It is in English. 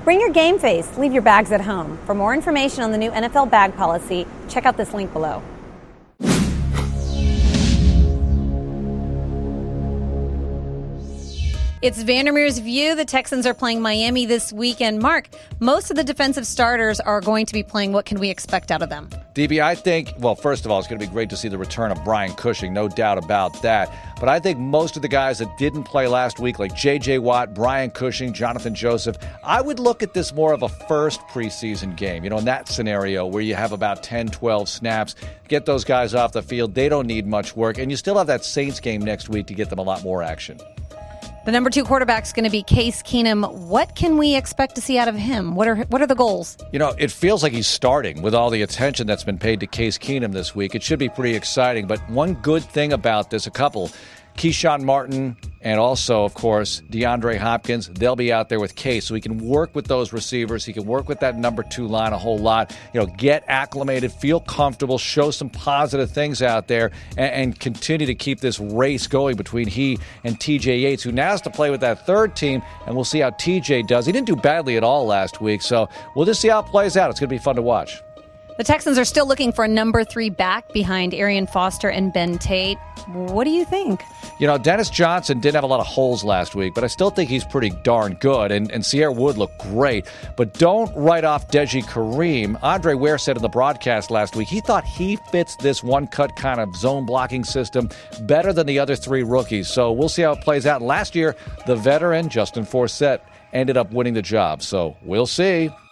Bring your game face. Leave your bags at home. For more information on the new NFL bag policy, check out this link below. It's Vandermeer's View. The Texans are playing Miami this weekend. Mark, most of the defensive starters are going to be playing. What can we expect out of them? DB, I think, well, first of all, it's going to be great to see the return of Brian Cushing, no doubt about that. But I think most of the guys that didn't play last week, like J.J. Watt, Brian Cushing, Jonathan Joseph, I would look at this more of a first preseason game. You know, in that scenario where you have about 10, 12 snaps, get those guys off the field. They don't need much work. And you still have that Saints game next week to get them a lot more action. The number 2 quarterback is going to be Case Keenum. What can we expect to see out of him? What are the goals? You know, it feels like he's starting with all the attention that's been paid to Case Keenum this week. It should be pretty exciting. But one good thing about this, Keyshawn Martin and also, of course, DeAndre Hopkins, they'll be out there with Case. So he can work with those receivers. He can work with that number 2 line a whole lot. You know, get acclimated, feel comfortable, show some positive things out there, and continue to keep this race going between he and TJ Yates, who now has to play with that third team, and we'll see how TJ does. He didn't do badly at all last week, so we'll just see how it plays out. It's going to be fun to watch. The Texans are still looking for a number 3 back behind Arian Foster and Ben Tate. What do you think? You know, Dennis Johnson didn't have a lot of holes last week, but I still think he's pretty darn good. And Sierra Wood looked great. But don't write off Deji Kareem. Andre Ware said in the broadcast last week he thought he fits this one-cut kind of zone blocking system better than the other 3 rookies. So we'll see how it plays out. Last year, the veteran, Justin Forsett, ended up winning the job. So we'll see.